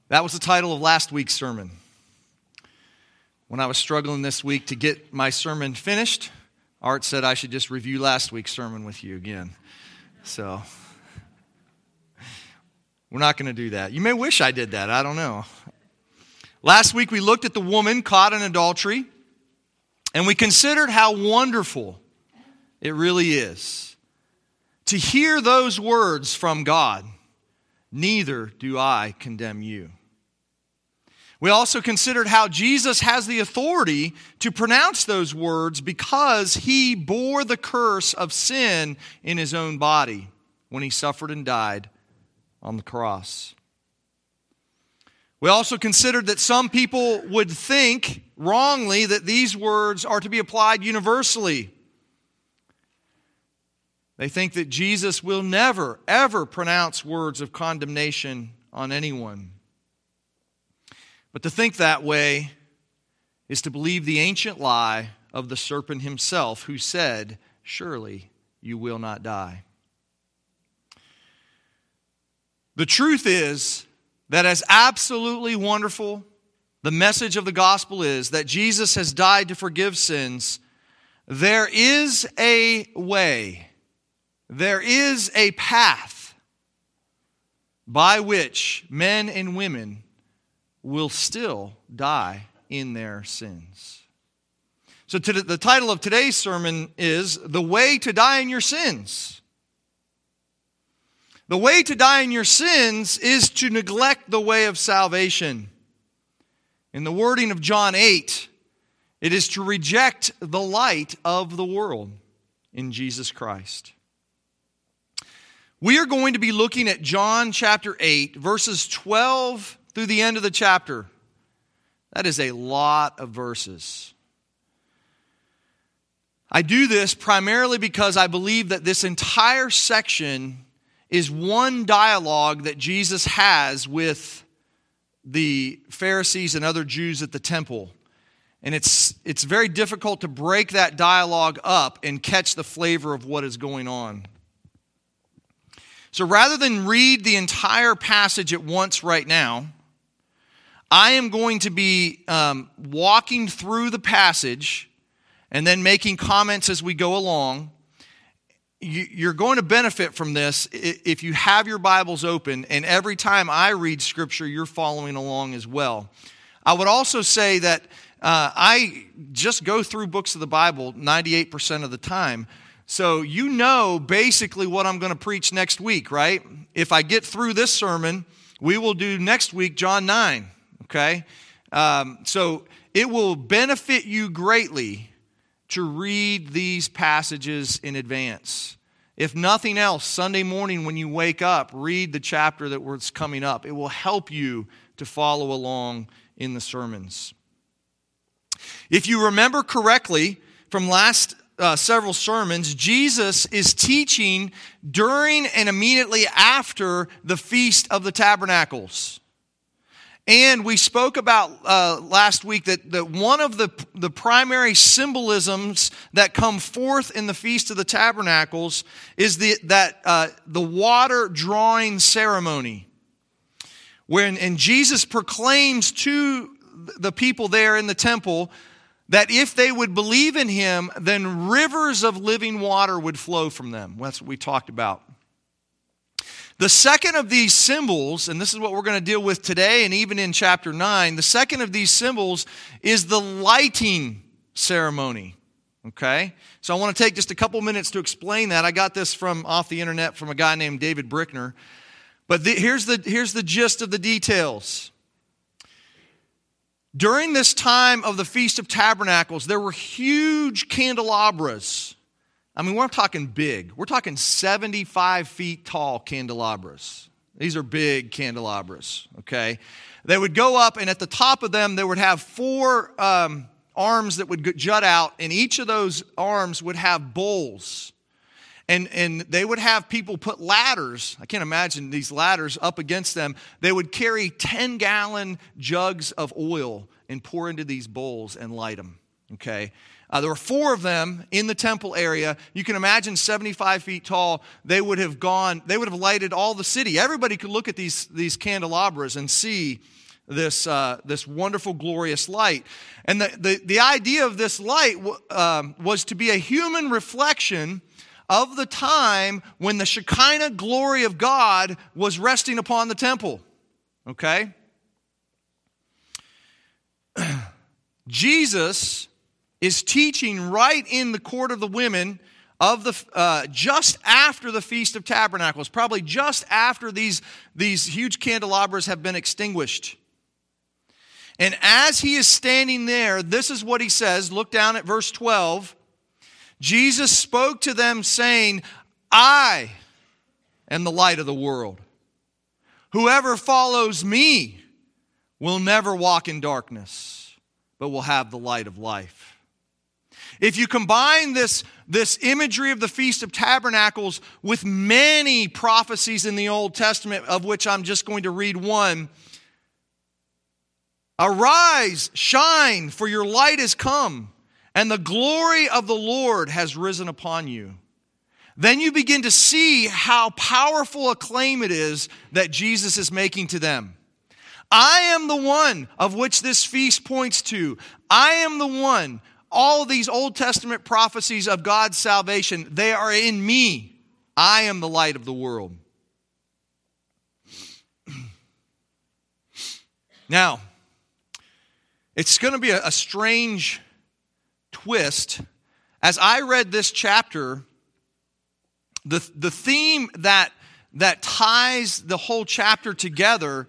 That was the title of last week's sermon. When I was struggling this week to get my sermon finished, Art said I should just review last week's sermon with you again. So, we're not going to do that. You may wish I did that. I don't know. Last week we looked at the woman caught in adultery, and we considered how wonderful it really is to hear those words from God, "Neither do I condemn you." We also considered how Jesus has the authority to pronounce those words because he bore the curse of sin in his own body when he suffered and died on the cross. We also considered that some people would think wrongly that these words are to be applied universally. They think that Jesus will never, ever pronounce words of condemnation on anyone. But to think that way is to believe the ancient lie of the serpent himself, who said, "Surely you will not die." The truth is that as absolutely wonderful the message of the gospel is, that Jesus has died to forgive sins, there is a way, there is a path by which men and women will still die in their sins. So the title of today's sermon is "The Way to Die in Your Sins." The way to die in your sins is to neglect the way of salvation. In the wording of John 8, it is to reject the light of the world in Jesus Christ. We are going to be looking at John chapter 8, verses 12 through the end of the chapter. That is a lot of verses. I do this primarily because I believe that this entire section is one dialogue that Jesus has with the Pharisees and other Jews at the temple. And it's very difficult to break that dialogue up and catch the flavor of what is going on. So rather than read the entire passage at once right now, I am going to be walking through the passage and then making comments as we go along. You're going to benefit from this if you have your Bibles open, and every time I read Scripture, you're following along as well. I would also say that I just go through books of the Bible 98% of the time. So you know basically what I'm going to preach next week, right? If I get through this sermon, we will do next week John 9. Okay, so it will benefit you greatly to read these passages in advance. If nothing else, Sunday morning when you wake up, read the chapter that's coming up. It will help you to follow along in the sermons. If you remember correctly from last several sermons, Jesus is teaching during and immediately after the Feast of the Tabernacles. And we spoke about last week that one of the primary symbolisms that come forth in the Feast of the Tabernacles is the water drawing ceremony. And Jesus proclaims to the people there in the temple that if they would believe in him, then rivers of living water would flow from them. That's what we talked about. The second of these symbols, and this is what we're going to deal with today and even in chapter 9, the second of these symbols is the lighting ceremony. Okay? So I want to take just a couple minutes to explain that. I got this from off the internet from a guy named David Brickner. But here's the gist of the details. During this time of the Feast of Tabernacles, there were huge candelabras. I mean, we're talking big. We're talking 75 feet tall candelabras. These are big candelabras, okay? They would go up, and at the top of them, they would have four arms that would jut out, and each of those arms would have bowls. And they would have people put ladders. I can't imagine these ladders up against them. They would carry 10-gallon jugs of oil and pour into these bowls and light them, okay? There were 4 of them in the temple area. You can imagine 75 feet tall. They would have lighted all the city. Everybody could look at these candelabras and see this wonderful, glorious light. And the idea of this light was to be a human reflection of the time when the Shekinah glory of God was resting upon the temple. Okay? Jesus is teaching right in the court of the women of just after the Feast of Tabernacles, probably just after these huge candelabras have been extinguished. And as he is standing there, this is what he says. Look down at verse 12. Jesus spoke to them saying, I am the light of the world. Whoever follows me will never walk in darkness, but will have the light of life. If you combine this imagery of the Feast of Tabernacles with many prophecies in the Old Testament, of which I'm just going to read one. Arise, shine, for your light is come, and the glory of the Lord has risen upon you. Then you begin to see how powerful a claim it is that Jesus is making to them. I am the one of which this feast points to. I am the one. All of these Old Testament prophecies of God's salvation, they are in me. I am the light of the world. Now, it's going to be a strange twist. As I read this chapter, the theme that ties the whole chapter together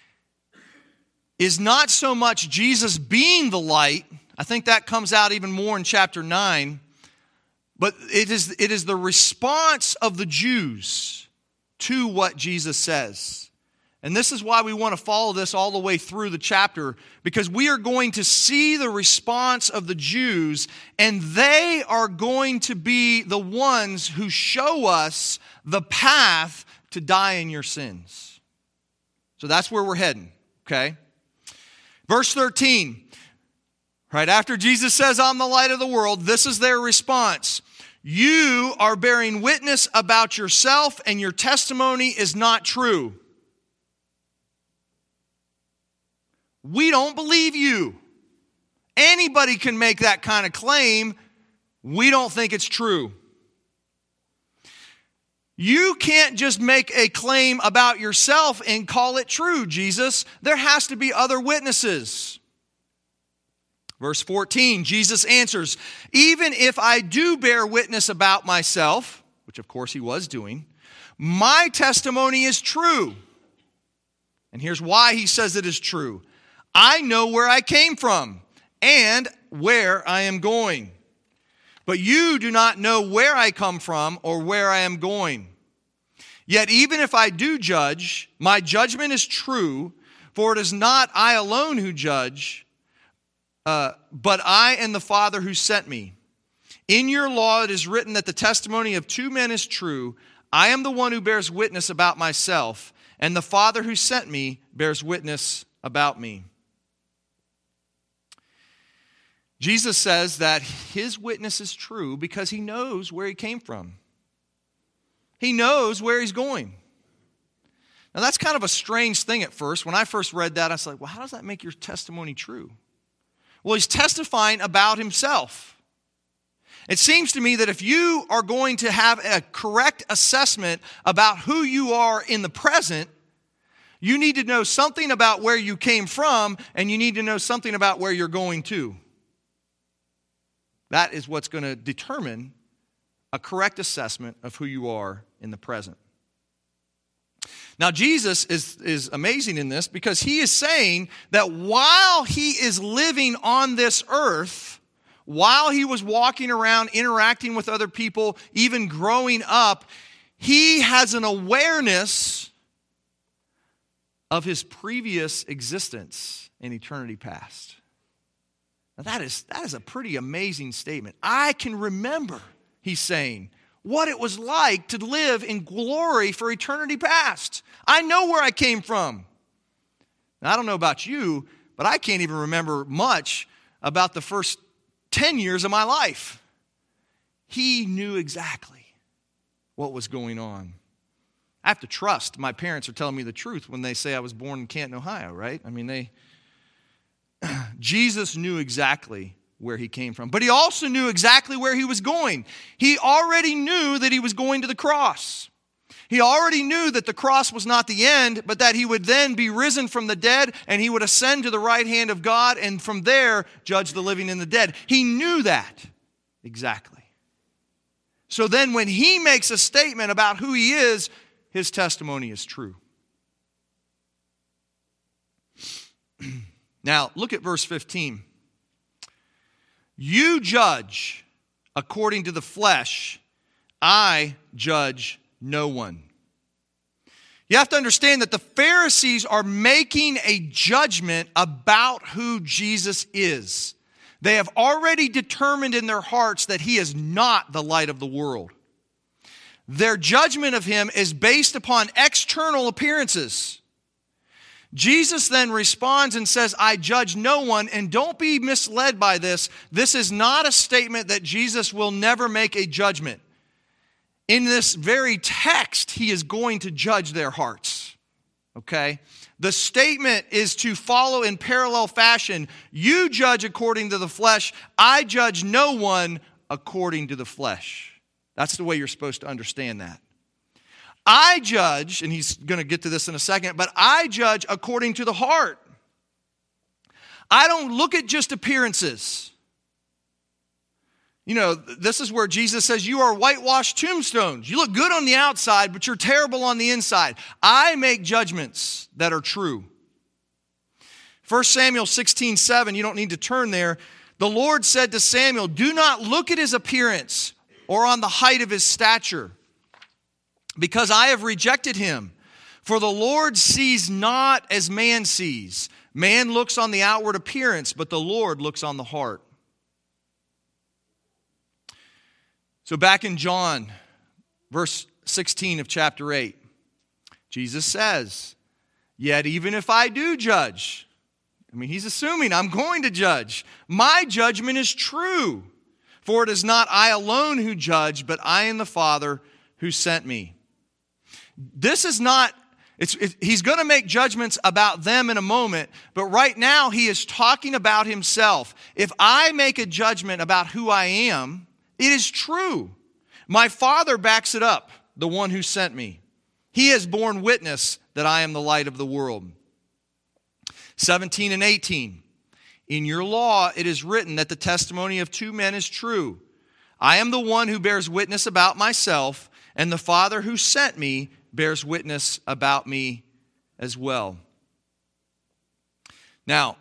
is not so much Jesus being the light. I think that comes out even more in chapter 9. But it is the response of the Jews to what Jesus says. And this is why we want to follow this all the way through the chapter, because we are going to see the response of the Jews, and they are going to be the ones who show us the path to die in your sins. So that's where we're heading, okay? Verse 13, right after Jesus says, I'm the light of the world, this is their response. You are bearing witness about yourself, and your testimony is not true. We don't believe you. Anybody can make that kind of claim. We don't think it's true. You can't just make a claim about yourself and call it true, Jesus. There has to be other witnesses. Verse 14, Jesus answers, even if I do bear witness about myself, which of course he was doing, my testimony is true. And here's why he says it is true. I know where I came from and where I am going. But you do not know where I come from or where I am going. Yet even if I do judge, my judgment is true, for it is not I alone who judge, but I and the Father who sent me. In your law it is written that the testimony of 2 men is true. I am the one who bears witness about myself, and the Father who sent me bears witness about me. Jesus says that his witness is true because he knows where he came from. He knows where he's going. Now that's kind of a strange thing at first. When I first read that, I was like, well, how does that make your testimony true? Well, he's testifying about himself. It seems to me that if you are going to have a correct assessment about who you are in the present, you need to know something about where you came from, and you need to know something about where you're going to. That is what's going to determine a correct assessment of who you are in the present. Now, Jesus is amazing in this because he is saying that while he is living on this earth, while he was walking around, interacting with other people, even growing up, he has an awareness of his previous existence in eternity past. Now that is a pretty amazing statement. I can remember, he's saying, what it was like to live in glory for eternity past. I know where I came from. Now, I don't know about you, but I can't even remember much about the first 10 years of my life. He knew exactly what was going on. I have to trust my parents are telling me the truth when they say I was born in Canton, Ohio, right? I mean, Jesus knew exactly where he came from. But he also knew exactly where he was going. He already knew that he was going to the cross. He already knew that the cross was not the end, but that he would then be risen from the dead and he would ascend to the right hand of God and from there judge the living and the dead. He knew that exactly. So then when he makes a statement about who he is, his testimony is true. Now, look at verse 15. You judge according to the flesh. I judge no one. You have to understand that the Pharisees are making a judgment about who Jesus is. They have already determined in their hearts that he is not the light of the world. Their judgment of him is based upon external appearances. Jesus then responds and says, I judge no one, and don't be misled by this. This is not a statement that Jesus will never make a judgment. In this very text, he is going to judge their hearts. Okay? The statement is to follow in parallel fashion. You judge according to the flesh. I judge no one according to the flesh. That's the way you're supposed to understand that. I judge, and he's going to get to this in a second, but I judge according to the heart. I don't look at just appearances. You know, this is where Jesus says, you are whitewashed tombstones. You look good on the outside, but you're terrible on the inside. I make judgments that are true. 1 Samuel 16:7, you don't need to turn there. The Lord said to Samuel, do not look at his appearance or on the height of his stature, because I have rejected him. For the Lord sees not as man sees. Man looks on the outward appearance, but the Lord looks on the heart. So back in John, verse 16 of chapter 8, Jesus says, yet even if I do judge, he's assuming I'm going to judge, my judgment is true. For it is not I alone who judge, but I and the Father who sent me. This is not, he's going to make judgments about them in a moment, but right now he is talking about himself. If I make a judgment about who I am, it is true. My Father backs it up, the one who sent me. He has borne witness that I am the light of the world. 17 and 18. In your law it is written that the testimony of two men is true. I am the one who bears witness about myself, and the Father who sent me bears witness about me as well. Now,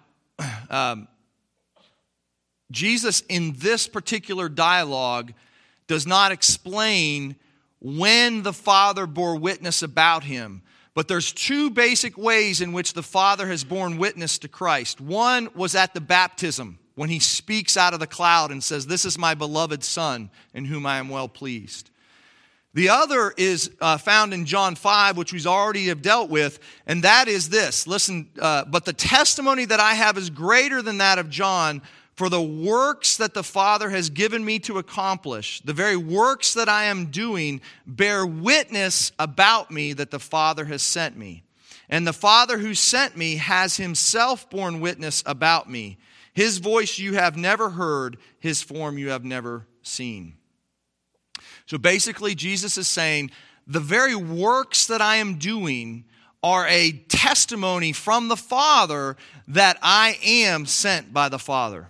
Jesus in this particular dialogue does not explain when the Father bore witness about him. But there's two basic ways in which the Father has borne witness to Christ. One was at the baptism, when he speaks out of the cloud and says, this is my beloved Son, in whom I am well pleased. The other is found in John 5, which we already have dealt with, and that is this. Listen, but the testimony that I have is greater than that of John, for the works that the Father has given me to accomplish, the very works that I am doing, bear witness about me that the Father has sent me. And the Father who sent me has himself borne witness about me. His voice you have never heard, his form you have never seen. So basically, Jesus is saying, the very works that I am doing are a testimony from the Father that I am sent by the Father.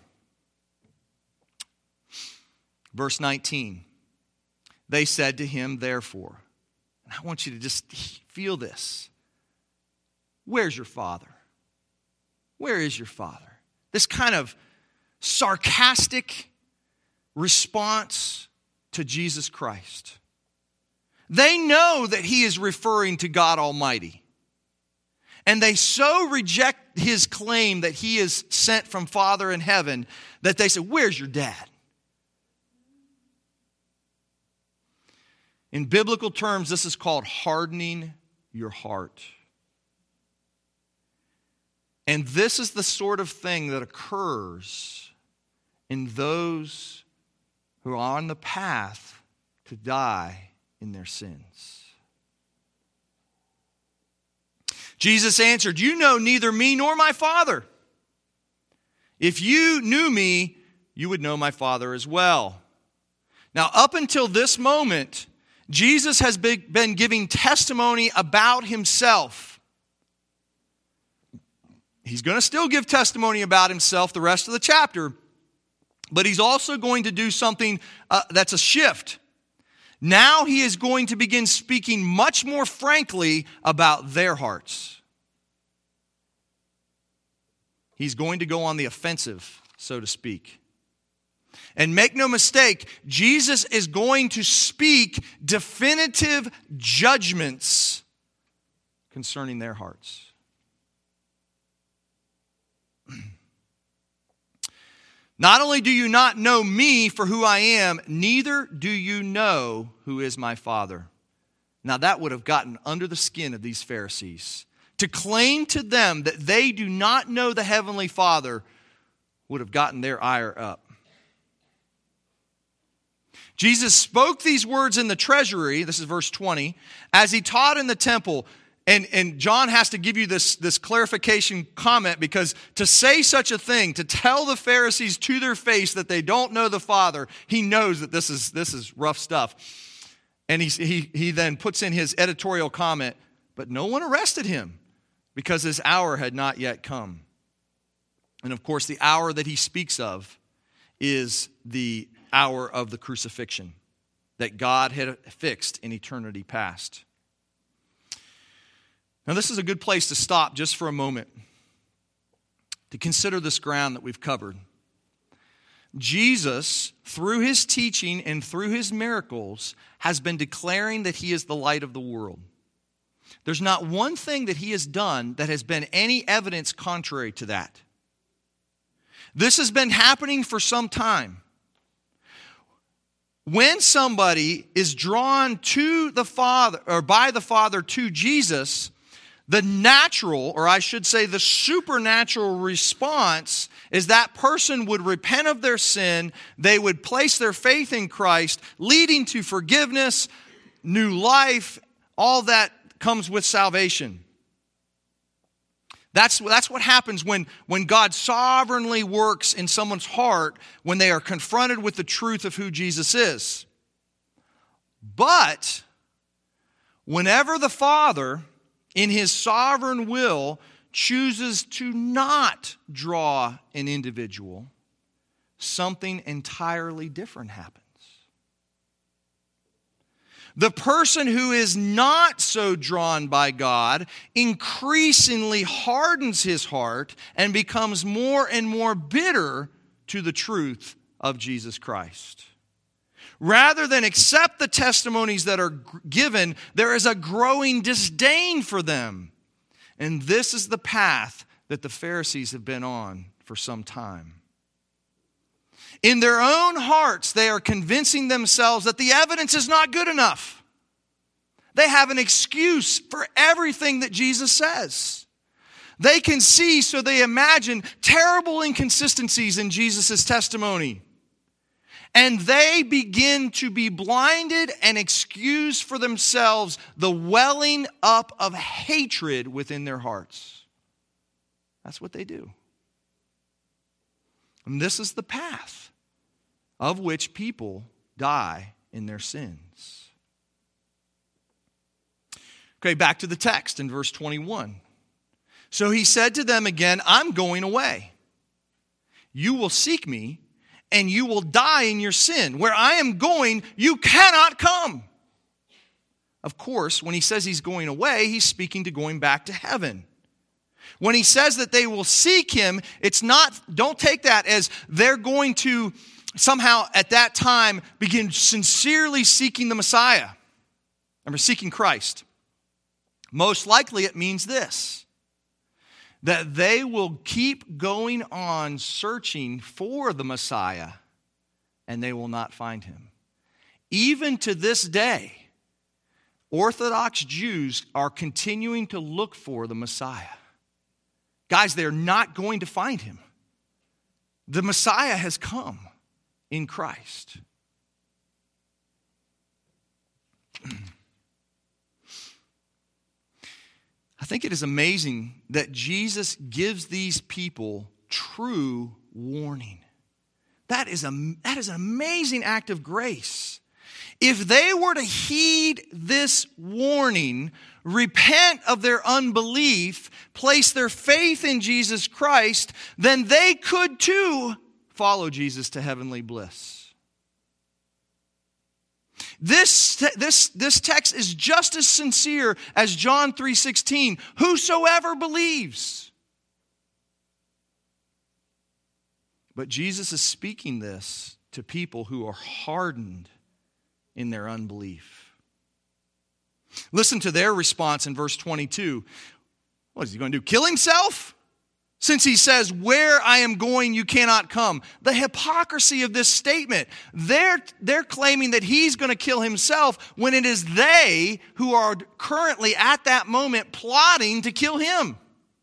Verse 19, they said to him, therefore, and I want you to just feel this. Where's your Father? Where is your Father? This kind of sarcastic response to Jesus Christ. They know that he is referring to God Almighty. And they so reject his claim that he is sent from Father in heaven that they say, where's your dad? In biblical terms, this is called hardening your heart. And this is the sort of thing that occurs in those who are on the path to die in their sins. Jesus answered, "You know neither me nor my Father. If you knew me, you would know my Father as well." Now, up until this moment, Jesus has been giving testimony about himself. He's going to still give testimony about himself the rest of the chapter, but he's also going to do something that's a shift. Now he is going to begin speaking much more frankly about their hearts. He's going to go on the offensive, so to speak. And make no mistake, Jesus is going to speak definitive judgments concerning their hearts. Not only do you not know me for who I am, neither do you know who is my Father. Now that would have gotten under the skin of these Pharisees. To claim to them that they do not know the Heavenly Father would have gotten their ire up. Jesus spoke these words in the treasury, this is verse 20, as he taught in the temple. And John has to give you this clarification comment, because to say such a thing, to tell the Pharisees to their face that they don't know the Father, he knows that this is rough stuff. And he then puts in his editorial comment, but no one arrested him because his hour had not yet come. And of course, the hour that he speaks of is the hour of the crucifixion that God had fixed in eternity past. Now, this is a good place to stop just for a moment to consider this ground that we've covered. Jesus, through his teaching and through his miracles, has been declaring that he is the light of the world. There's not one thing that he has done that has been any evidence contrary to that. This has been happening for some time. When somebody is drawn to the Father, or by the Father to Jesus, the natural, or I should say the supernatural response is that person would repent of their sin, they would place their faith in Christ, leading to forgiveness, new life, all that comes with salvation. That's what happens when God sovereignly works in someone's heart when they are confronted with the truth of who Jesus is. But whenever the Father, in his sovereign will, chooses to not draw an individual, something entirely different happens. The person who is not so drawn by God increasingly hardens his heart and becomes more and more bitter to the truth of Jesus Christ. Rather than accept the testimonies that are given, there is a growing disdain for them. And this is the path that the Pharisees have been on for some time. In their own hearts, they are convincing themselves that the evidence is not good enough. They have an excuse for everything that Jesus says. They can see, so they imagine terrible inconsistencies in Jesus' testimony. And they begin to be blinded and excuse for themselves the welling up of hatred within their hearts. That's what they do. And this is the path of which people die in their sins. Okay, back to the text in verse 21. So he said to them again, I'm going away. You will seek me, and you will die in your sin. Where I am going, you cannot come. Of course, when he says he's going away, he's speaking to going back to heaven. When he says that they will seek him, it's not, don't take that as they're going to somehow at that time begin sincerely seeking the Messiah. Or seeking Christ. Most likely it means this, that they will keep going on searching for the Messiah and they will not find him. Even to this day, Orthodox Jews are continuing to look for the Messiah. Guys, they're not going to find him. The Messiah has come in Christ. I think it is amazing that Jesus gives these people true warning. That is an amazing act of grace. If they were to heed this warning, repent of their unbelief, place their faith in Jesus Christ, then they could too follow Jesus to heavenly bliss. This text is just as sincere as John 3:16. Whosoever believes. But Jesus is speaking this to people who are hardened in their unbelief. Listen to their response in verse 22. What is he going to do? Kill himself? Since he says, where I am going, you cannot come. The hypocrisy of this statement. They're claiming that he's going to kill himself when it is they who are currently at that moment plotting to kill him.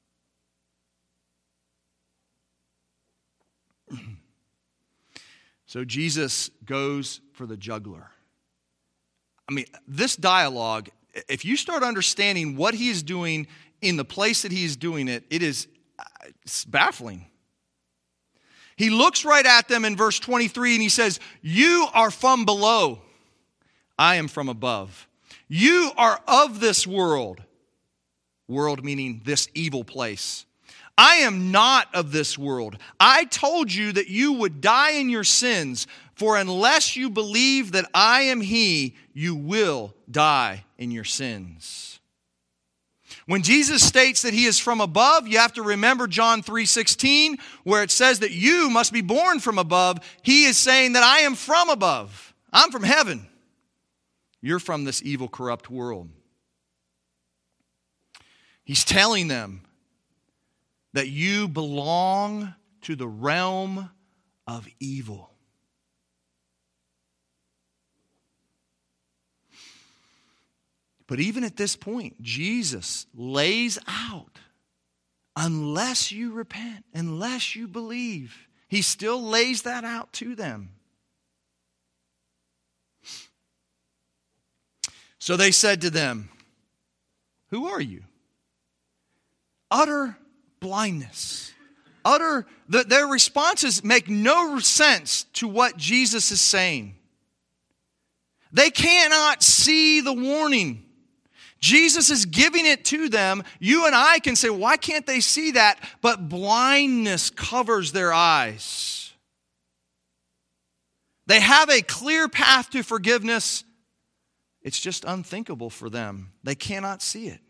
So Jesus goes for the jugular. I mean, this dialogue, if you start understanding what he is doing in the place that he is doing it, it's baffling. He looks right at them in verse 23 and he says, you are from below. I am from above. You are of this world. World meaning this evil place. I am not of this world. I told you that you would die in your sins, for unless you believe that I am he, you will die in your sins. When Jesus states that he is from above, you have to remember John 3:16, where it says that you must be born from above. He is saying that I am from above. I'm from heaven. You're from this evil, corrupt world. He's telling them that you belong to the realm of evil. But even at this point, Jesus lays out, unless you repent, unless you believe, he still lays that out to them. So they said to them, who are you? Utter blindness. Their responses make no sense to what Jesus is saying. They cannot see the warning. Jesus is giving it to them. You and I can say, why can't they see that? But blindness covers their eyes. They have a clear path to forgiveness. It's just unthinkable for them. They cannot see it.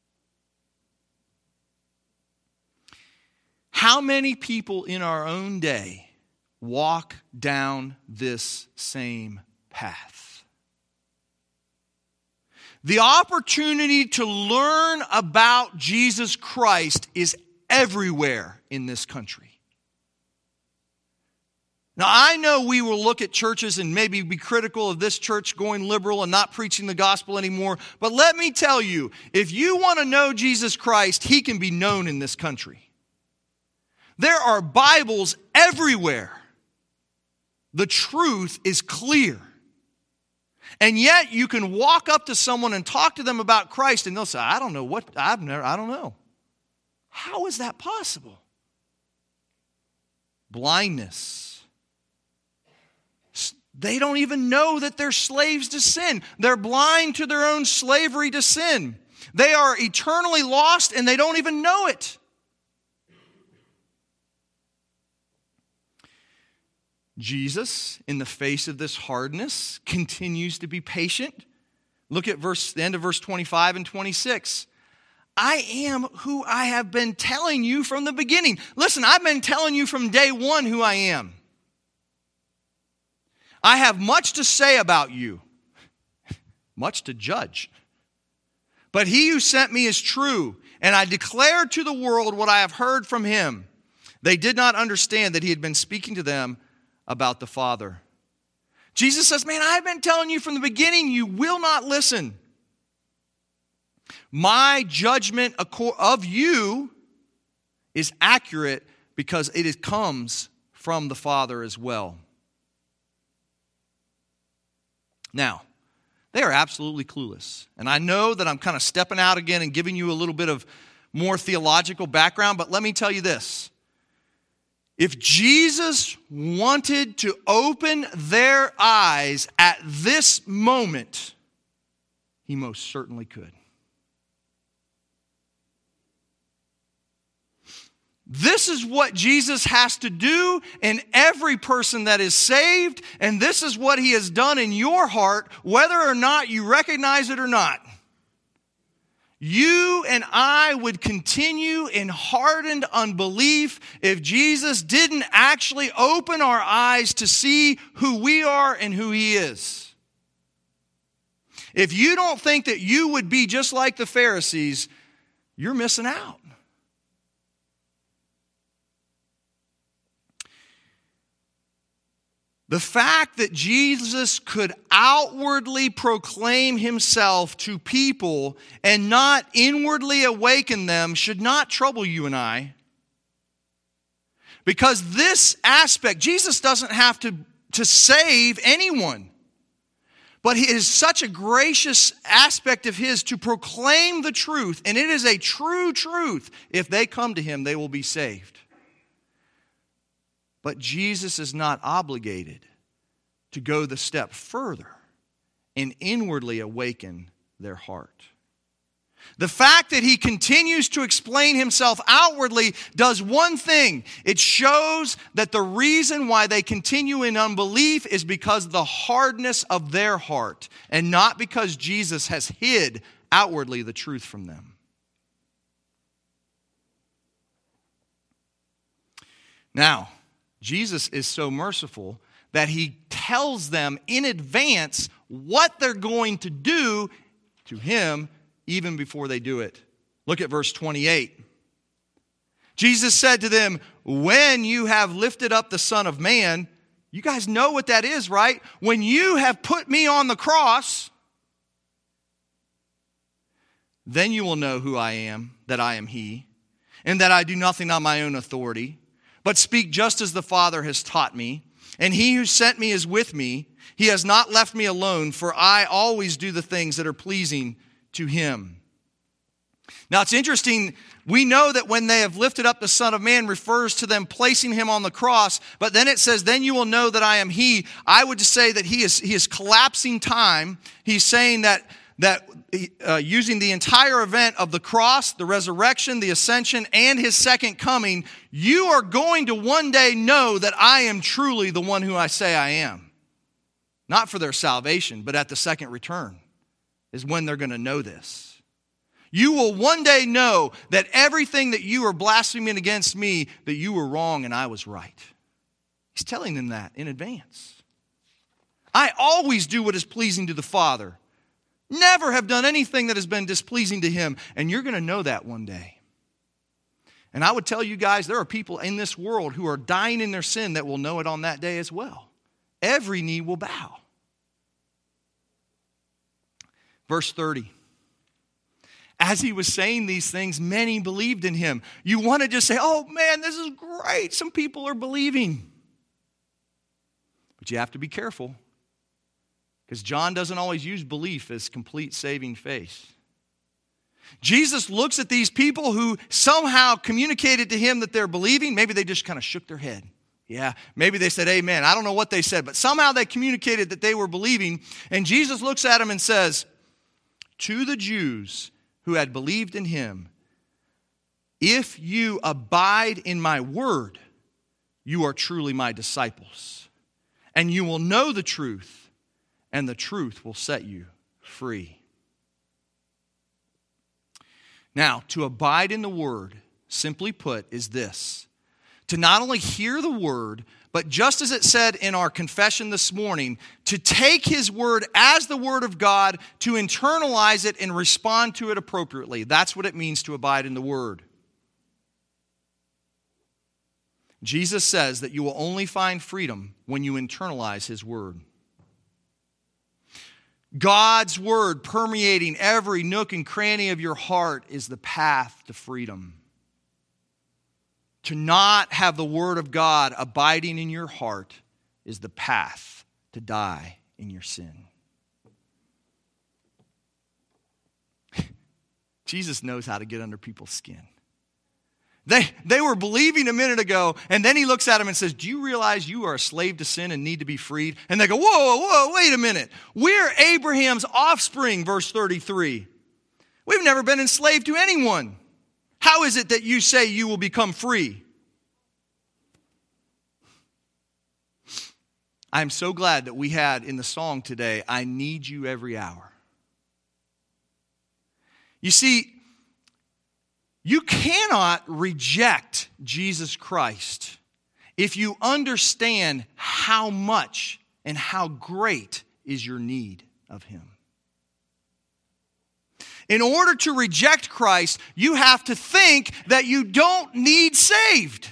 How many people in our own day walk down this same path? The opportunity to learn about Jesus Christ is everywhere in this country. Now, I know we will look at churches and maybe be critical of this church going liberal and not preaching the gospel anymore, but let me tell you, if you want to know Jesus Christ, he can be known in this country. There are Bibles everywhere. The truth is clear. And yet you can walk up to someone and talk to them about Christ and they'll say, I don't know. How is that possible? Blindness. They don't even know that they're slaves to sin. They're blind to their own slavery to sin. They are eternally lost and they don't even know it. Jesus, in the face of this hardness, continues to be patient. Look at the end of verse 25 and 26. I am who I have been telling you from the beginning. Listen, I've been telling you from day one who I am. I have much to say about you, much to judge. But he who sent me is true, and I declared to the world what I have heard from him. They did not understand that he had been speaking to them about the Father. Jesus says, man, I've been telling you from the beginning, you will not listen. My judgment of you is accurate because it comes from the Father as well. Now, they are absolutely clueless. And I know that I'm kind of stepping out again and giving you a little bit of more theological background, but let me tell you this. If Jesus wanted to open their eyes at this moment, he most certainly could. This is what Jesus has to do in every person that is saved, and this is what he has done in your heart, whether or not you recognize it or not. You and I would continue in hardened unbelief if Jesus didn't actually open our eyes to see who we are and who he is. If you don't think that you would be just like the Pharisees, you're missing out. The fact that Jesus could outwardly proclaim himself to people and not inwardly awaken them should not trouble you and I. Because this aspect, Jesus doesn't have to save anyone. But it is such a gracious aspect of his to proclaim the truth. And it is a true truth. If they come to him, they will be saved. But Jesus is not obligated to go the step further and inwardly awaken their heart. The fact that he continues to explain himself outwardly does one thing. It shows that the reason why they continue in unbelief is because of the hardness of their heart, and not because Jesus has hid outwardly the truth from them. Now, Jesus is so merciful that he tells them in advance what they're going to do to him even before they do it. Look at verse 28. Jesus said to them, when you have lifted up the Son of Man, you guys know what that is, right? When you have put me on the cross, then you will know who I am, that I am he, and that I do nothing on my own authority, but speak just as the Father has taught me. And he who sent me is with me. He has not left me alone, for I always do the things that are pleasing to him. Now it's interesting, we know that when they have lifted up the Son of Man refers to them placing him on the cross, but then it says, then you will know that I am he. I would just say that he is collapsing time. He's saying that using the entire event of the cross, the resurrection, the ascension, and his second coming, you are going to one day know that I am truly the one who I say I am. Not for their salvation, but at the second return is when they're going to know this. You will one day know that everything that you are blaspheming against me, that you were wrong and I was right. He's telling them that in advance. I always do what is pleasing to the Father. Never have done anything that has been displeasing to him. And you're going to know that one day. And I would tell you guys, there are people in this world who are dying in their sin that will know it on that day as well. Every knee will bow. Verse 30. As he was saying these things, many believed in him. You want to just say, oh man, this is great. Some people are believing. But you have to be careful. Because John doesn't always use belief as complete saving faith. Jesus looks at these people who somehow communicated to him that they're believing. Maybe they just kind of shook their head. Yeah, maybe they said amen. I don't know what they said, but somehow they communicated that they were believing. And Jesus looks at them and says, to the Jews who had believed in him, if you abide in my word, you are truly my disciples. And you will know the truth, and the truth will set you free. Now, to abide in the word, simply put, is this. To not only hear the word, but just as it said in our confession this morning, to take his word as the word of God, to internalize it and respond to it appropriately. That's what it means to abide in the word. Jesus says that you will only find freedom when you internalize his word. God's word permeating every nook and cranny of your heart is the path to freedom. to not have the Word of God abiding in your heart is the path to die in your sin. Jesus knows how to get under people's skin. They were believing a minute ago, and then he looks at them and says, do you realize you are a slave to sin and need to be freed? And they go, whoa, wait a minute. We're Abraham's offspring, verse 33. We've never been enslaved to anyone. How is it that you say you will become free? I'm so glad that we had in the song today, I need you every hour. You see, you cannot reject Jesus Christ if you understand how much and how great is your need of Him. In order to reject Christ, you have to think that you don't need saved.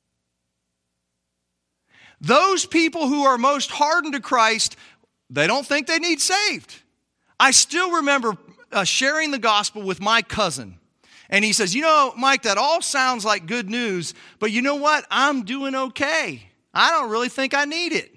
Those people who are most hardened to Christ, they don't think they need saved. I still remember sharing the gospel with my cousin. And he says, Mike, that all sounds like good news, but you know what? I'm doing okay. I don't really think I need it.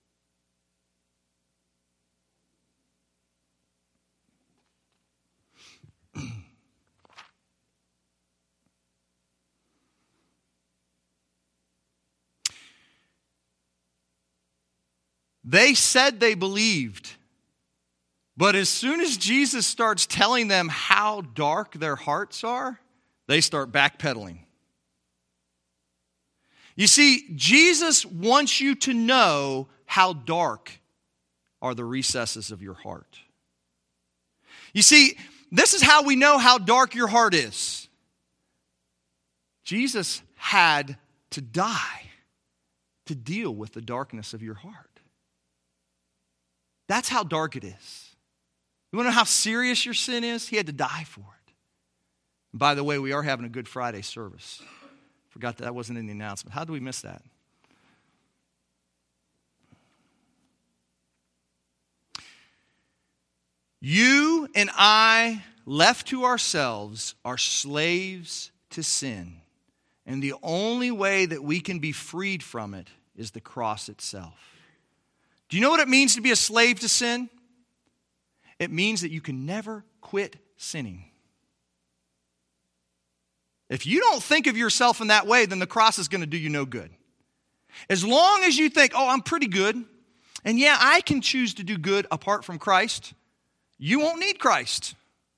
They said they believed, but as soon as Jesus starts telling them how dark their hearts are, they start backpedaling. You see, Jesus wants you to know how dark are the recesses of your heart. You see, this is how we know how dark your heart is. Jesus had to die to deal with the darkness of your heart. That's how dark it is. You want to know how serious your sin is? He had to die for it. And by the way, we are having a Good Friday service. Forgot that wasn't in the announcement. How did we miss that? You and I, left to ourselves, are slaves to sin. And the only way that we can be freed from it is the cross itself. Do you know what it means to be a slave to sin? It means that you can never quit sinning. If you don't think of yourself in that way, then the cross is going to do you no good. As long as you think, I'm pretty good, and yeah, I can choose to do good apart from Christ, you won't need Christ.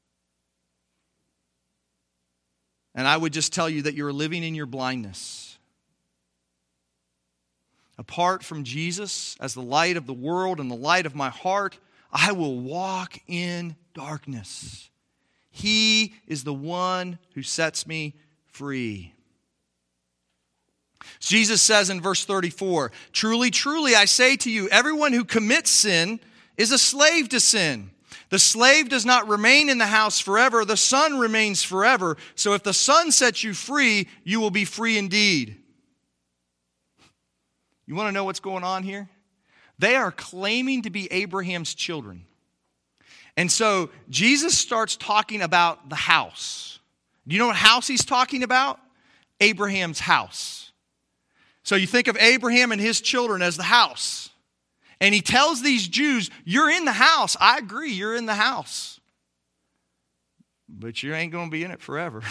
And I would just tell you that you're living in your blindness. Apart from Jesus, as the light of the world and the light of my heart, I will walk in darkness. He is the one who sets me free. Jesus says in verse 34, truly, truly, I say to you, everyone who commits sin is a slave to sin. The slave does not remain in the house forever. The Son remains forever. So if the Son sets you free, you will be free indeed. You want to know what's going on here? They are claiming to be Abraham's children. And so Jesus starts talking about the house. Do you know what house he's talking about? Abraham's house. So you think of Abraham and his children as the house. And he tells these Jews, you're in the house. I agree, you're in the house. But you ain't going to be in it forever.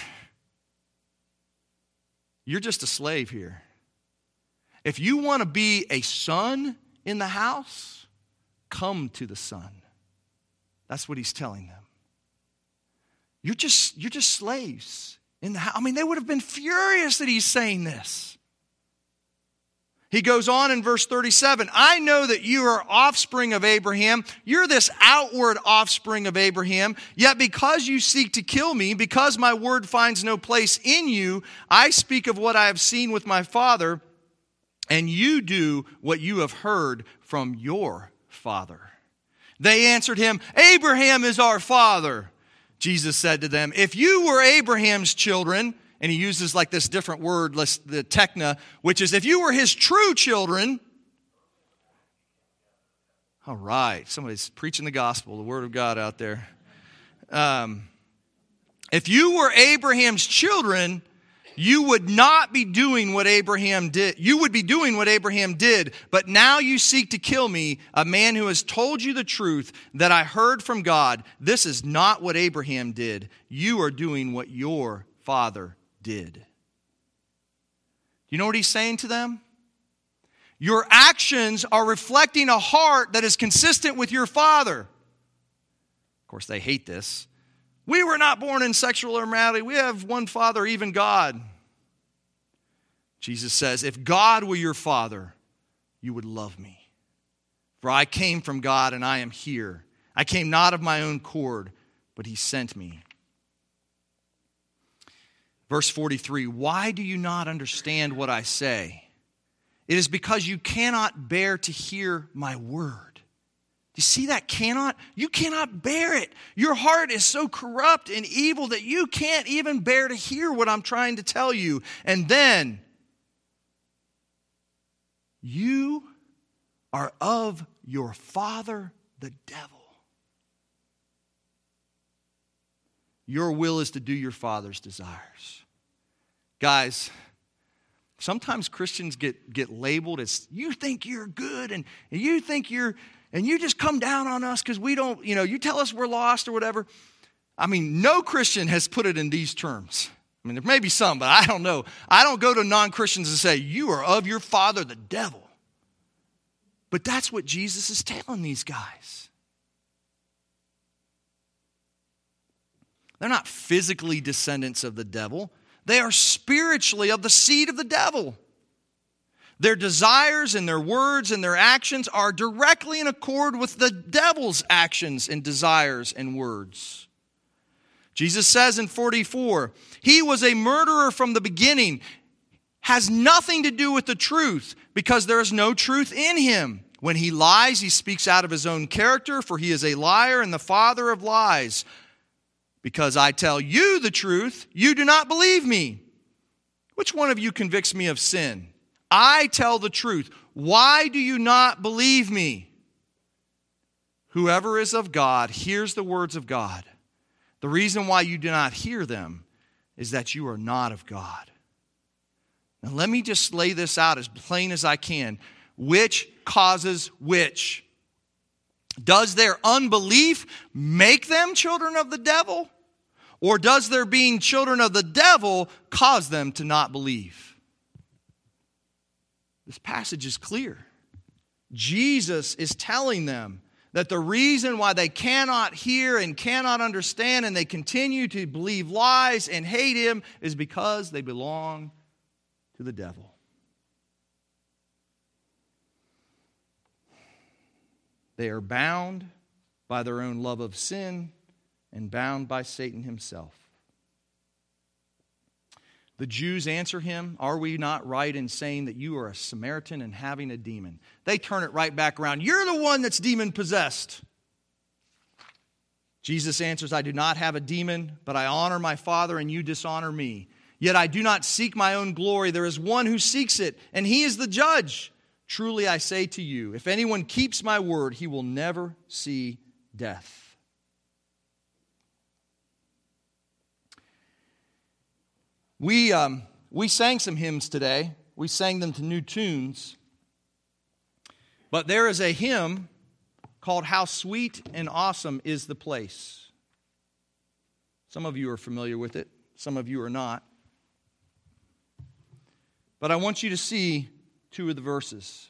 You're just a slave here. If you want to be a son in the house, come to the Son. That's what he's telling them. You're just slaves in the house. I mean, they would have been furious that he's saying this. He goes on in verse 37, I know that you are offspring of Abraham. You're this outward offspring of Abraham. Yet because you seek to kill me, because my word finds no place in you, I speak of what I have seen with my father, and you do what you have heard from your father. They answered him, Abraham is our father. Jesus said to them, if you were Abraham's children, and he uses like this different word, the tekna, which is if you were his true children. All right, somebody's preaching the gospel, the word of God out there. If you were Abraham's children, You would not be doing what Abraham did. You would be doing what Abraham did, but now you seek to kill me, a man who has told you the truth that I heard from God. This is not what Abraham did. You are doing what your father did. You know what he's saying to them? Your actions are reflecting a heart that is consistent with your father. Of course, they hate this. We were not born in sexual immorality. We have one Father, even God. Jesus says, if God were your Father, you would love me. For I came from God and I am here. I came not of my own accord, but he sent me. Verse 43, why do you not understand what I say? It is because you cannot bear to hear my word. Do you see that cannot? You cannot bear it. Your heart is so corrupt and evil that you can't even bear to hear what I'm trying to tell you. And then, you are of your father, the devil. Your will is to do your father's desires. Guys, sometimes Christians get labeled as, you think you're good and you think you're... And you just come down on us because we don't, you tell us we're lost or whatever. I mean, no Christian has put it in these terms. I mean, there may be some, but I don't know. I don't go to non-Christians and say, you are of your father, the devil. But that's what Jesus is telling these guys. They're not physically descendants of the devil. They are spiritually of the seed of the devil. Their desires and their words and their actions are directly in accord with the devil's actions and desires and words. Jesus says in 44, he was a murderer from the beginning, has nothing to do with the truth because there is no truth in him. When he lies, he speaks out of his own character, for he is a liar and the father of lies. Because I tell you the truth, you do not believe me. Which one of you convicts me of sin? I tell the truth. Why do you not believe me? Whoever is of God hears the words of God. The reason why you do not hear them is that you are not of God. Now let me just lay this out as plain as I can. Which causes which? Does their unbelief make them children of the devil? Or does their being children of the devil cause them to not believe? This passage is clear. Jesus is telling them that the reason why they cannot hear and cannot understand and they continue to believe lies and hate him is because they belong to the devil. They are bound by their own love of sin and bound by Satan himself. The Jews answer him, are we not right in saying that you are a Samaritan and having a demon? They turn it right back around. You're the one that's demon-possessed. Jesus answers, I do not have a demon, but I honor my Father and you dishonor me. Yet I do not seek my own glory. There is one who seeks it, and he is the judge. Truly I say to you, if anyone keeps my word, he will never see death. We sang some hymns today. We sang them to new tunes. But there is a hymn called How Sweet and Awesome is the Place. Some of you are familiar with it. Some of you are not. But I want you to see two of the verses.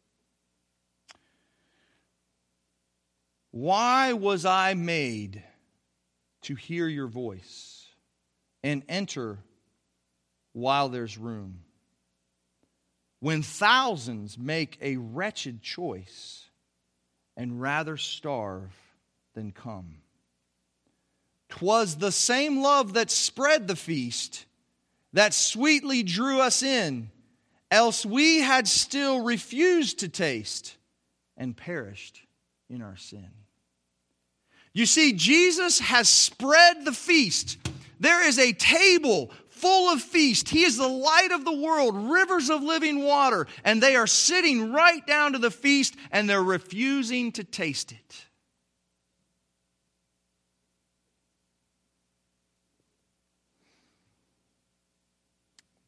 Why was I made to hear your voice and enter while there's room? When thousands make a wretched choice and rather starve than come. 'Twas the same love that spread the feast that sweetly drew us in, else we had still refused to taste and perished in our sin. You see, Jesus has spread the feast. There is a table full of feast. He is the light of the world, rivers of living water, and they are sitting right down to the feast and they're refusing to taste it.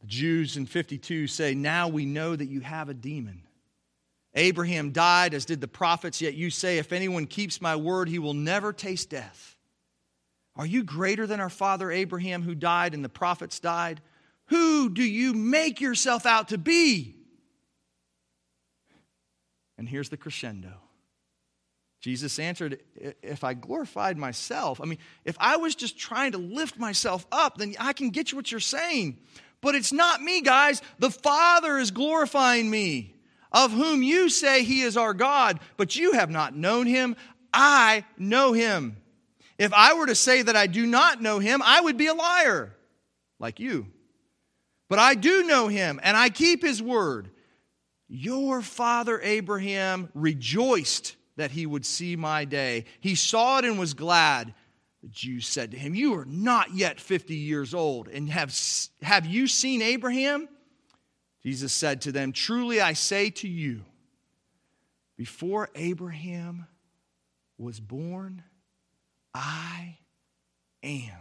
The Jews in 52 say, now we know that you have a demon. Abraham died, as did the prophets, yet you say, if anyone keeps my word, he will never taste death. Are you greater than our father Abraham, who died and the prophets died? Who do you make yourself out to be? And here's the crescendo. Jesus answered, if I glorified myself, if I was just trying to lift myself up, then I can get you what you're saying. But it's not me, guys. The Father is glorifying me, of whom you say he is our God, but you have not known him. I know him. If I were to say that I do not know him, I would be a liar, like you. But I do know him, and I keep his word. Your father Abraham rejoiced that he would see my day. He saw it and was glad. The Jews said to him, you are not yet 50 years old, and have you seen Abraham? Jesus said to them, truly I say to you, before Abraham was born, I am.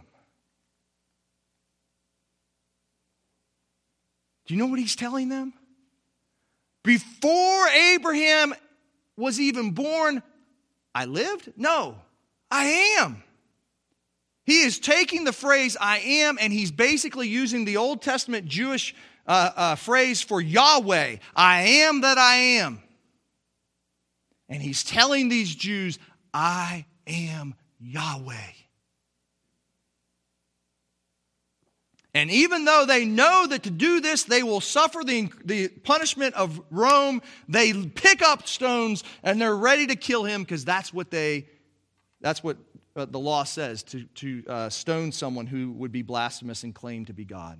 Do you know what he's telling them? Before Abraham was even born, I lived? No, I am. He is taking the phrase I am, and he's basically using the Old Testament Jewish phrase for Yahweh. I am that I am. And he's telling these Jews, I am Yahweh. And even though they know that to do this, they will suffer the punishment of Rome, they pick up stones and they're ready to kill him because that's what the law says, to stone someone who would be blasphemous and claim to be God.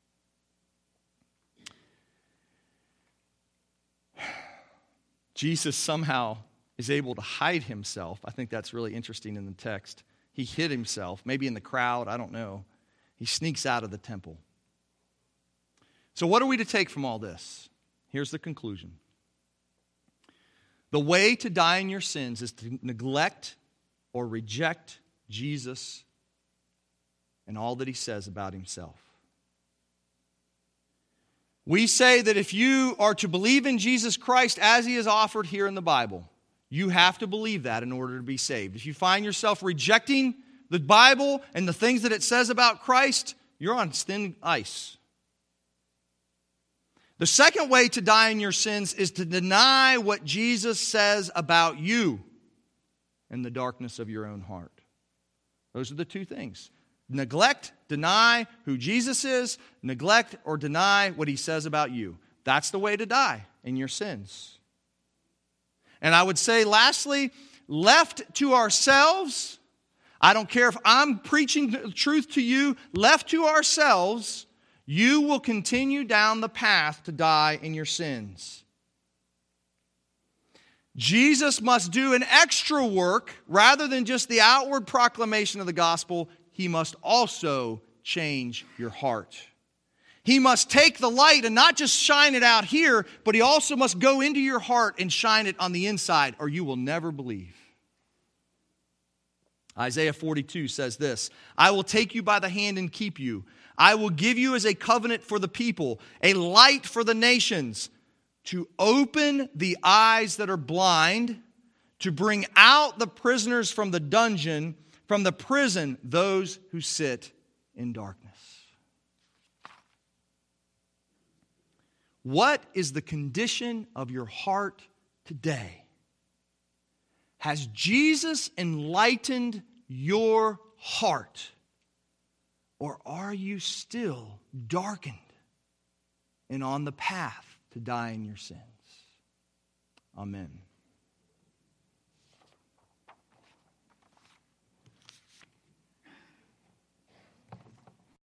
Jesus somehow is able to hide himself. I think that's really interesting in the text. He hid himself, maybe in the crowd, I don't know. He sneaks out of the temple. So what are we to take from all this? Here's the conclusion. The way to die in your sins is to neglect or reject Jesus and all that he says about himself. We say that if you are to believe in Jesus Christ as he is offered here in the Bible, you have to believe that in order to be saved. If you find yourself rejecting the Bible and the things that it says about Christ, you're on thin ice. The second way to die in your sins is to deny what Jesus says about you in the darkness of your own heart. Those are the two things. Neglect, deny who Jesus is. Neglect or deny what he says about you. That's the way to die in your sins. And I would say, lastly, left to ourselves, I don't care if I'm preaching the truth to you, left to ourselves, you will continue down the path to die in your sins. Jesus must do an extra work rather than just the outward proclamation of the gospel. He must also change your heart. He must take the light and not just shine it out here, but he also must go into your heart and shine it on the inside, or you will never believe. Isaiah 42 says this, I will take you by the hand and keep you. I will give you as a covenant for the people, a light for the nations, to open the eyes that are blind, to bring out the prisoners from the dungeon, from the prison, those who sit in darkness. What is the condition of your heart today? Has Jesus enlightened your heart? Or are you still darkened and on the path to die in your sins? Amen.